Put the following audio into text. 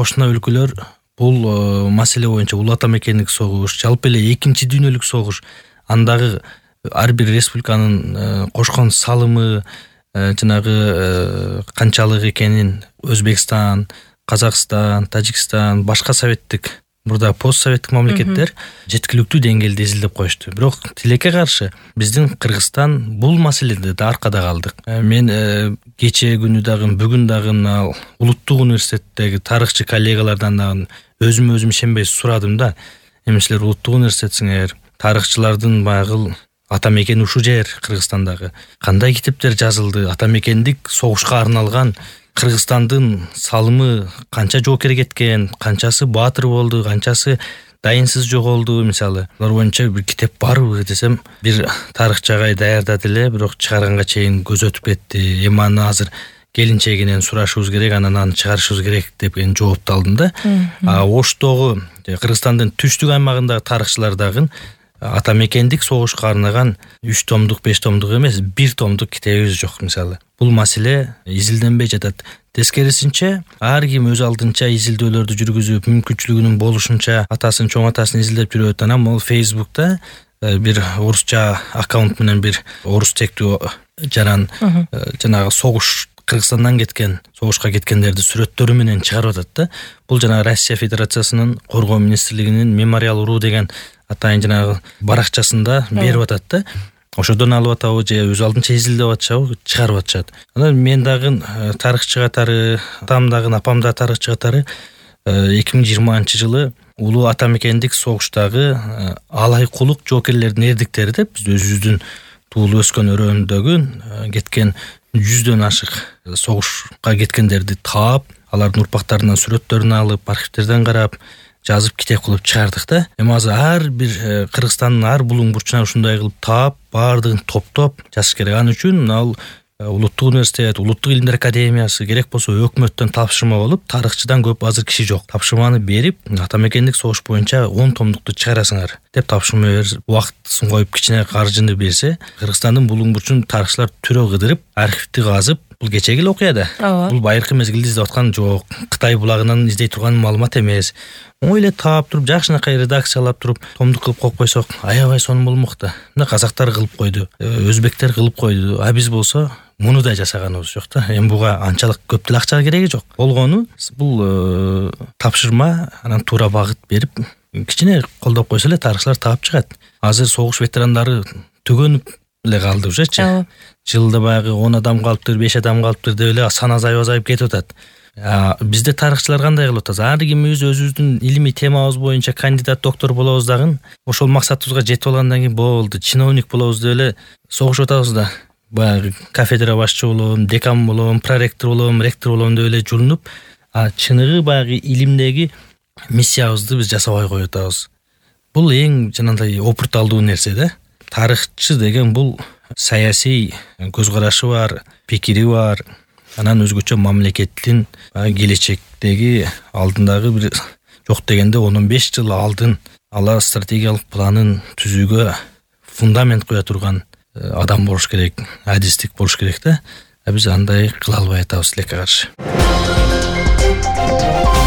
кошуна өлкөлөр бул маселе боюнча улуу ата мекендик согуш, жалпы эле экинчи дүйнөлүк согуш, андагы ар бир республиканын кошкон салымы жанагы канчалык экенин Өзбекстан, Казакстан, Тажикстан, башка советтик мурда постсоветтик мамлекеттер жеткиликтүү деңгээлде изилдеп коюшту. Бирок тилекке каршы биздин Кыргызстан бул маселеде да аркада калдык. Мен кечээ күнү дагы бүгүн дагы улуттук университеттеги тарыхчы коллегалардан дагы өзүм ишенбей сурадым да. Эми силер улуттук университетсиңер, тарыхчылардын баягы ата мекени ушул жер Кыргызстандагы. Кандай китептер жазылды? Ата мекендик согушка арналган Кыргызстандын салымы канча жоокер кеткен, канчасы баатыр болду, канчасы дайынсыз жоголду, мисалы. Алар боюнча бир китеп барбы десем, бир тарыхчы агай даярдады эле, бирок чыгарганга чейин көз өтүп кетти. Эми аны азыр келинчегинен сурашыбыз керек, анан аны чыгарышыбыз керек деп жоопту алдым да. Оштогу Кыргызстандын түштүк аймагындагы тарыхчылар дагы ата мекендик согушка арнаган 3 томдук, 5 томдук эмес, 1 томдук китебибиз жок, мисалы. Бул маселе изилденбей жатат. Тескерисинче, ар ким өз алдынча изилдөөлөрдү жүргүзүп, мүмкүнчүлүгүнүн болушунча атасын, чоң атасын изилдеп жүрөт. Анан могу Facebook'та бир орусча аккаунт менен бир орус тектүү жаран жанагы согуш Кыргызстандан кеткен, согушка кеткендерди сүрөттөрү менен чыгарып атат да. Бул жанагы Россия Федерациясынын Коргоо министрлигинин Мемориал уруу деген атайын жанагы баракчасында берип атат да. Ошодон алып атабы же өз алдынча изилдеп атышабы, чыгарып атышат. Анан мен дагы тарыхчы катары, атам дагы, апам да тарыхчы катары 2020-жылы улуу ата мекендик согуштагы алайкулук жоокерлердин эрдиктери деп биз өзүбүздүн туулуп өскөн өрөөндөгү кеткен 100дөн ашык согушка кеткендерди таап, алардын урпактарынан сүрөттөрүн алып, архивтерден карап, жазып китеп кылып чыгардык да. Эми азыр ар бир Кыргызстандын ар булуң бурчунан ушундай кылып таап, баардыгын топтоп жазыш керек. Ал үчүн ал улуттук университет, улуттук илимдер академиясы, керек болсо өкмөттөн тапшырма болуп, тарыхчыдан көп азыр киши жок. Тапшырманы берип, ата мекендик согуш боюнча 10 томдукту чыгарасыңар деп тапшырма берип, убактысын коюп, кичине каржыны берсе, Кыргызстандын булуң бурчун тарыхчылар түрө кыдырып, архивти казып, бул кечеги эле окуя да. Бул байыркы мезгилде издеп аткан жок. Кытай булагынан издей турган маалымат эмес. Оңой эле таап туруп, жакшынакай редакциялап туруп, томдук кылып коюп койсок, аябай сонун болмок да. Мына казактар кылып койду, өзбектер кылып койду. А биз болсо муну да жасаганыбыз жок да. Эми буга анчалык көп деле акча кереги жок. Болгону бул тапшырма, анан туура багыт берип, кичине колдоп койсо эле тарыхчылар таап чыгат. Азыр согуш ветерандары түгөнүп эле калды ужечи. Жылда баягы 10 адам калыптыр, 5 адам калыптыр деп эле сан азайып кетип атат. Бизде тарыхчылар кандай кылып атабыз? Ар кимибиз өзүбүздүн илимий темабыз боюнча кандидат, доктор болобуз дагы, ошол максатыбызга жетип алгандан кийин болду, чиновник болобуз деп эле согушуп атабыз да. Баягы кафедра башчы болом, декан болом, проректор болом, ректор болом деп эле жулунуп, чыныгы баягы илимдеги миссиябызды биз жасабай коюп атабыз. Бул эң жанагындай опурталдуу нерсе да. Тарыхчы деген бул саясий көз карашы бар, пикири бар, анан өзгөчө мамлекеттин келечектеги алдындагы бир жок дегенде 15 жыл алдын ала стратегиялык планын түзүүгө фундамент кое турган адам болуш керек, адистик болуш керек да. Биз андай кыла албай атабыз тилекке каршы.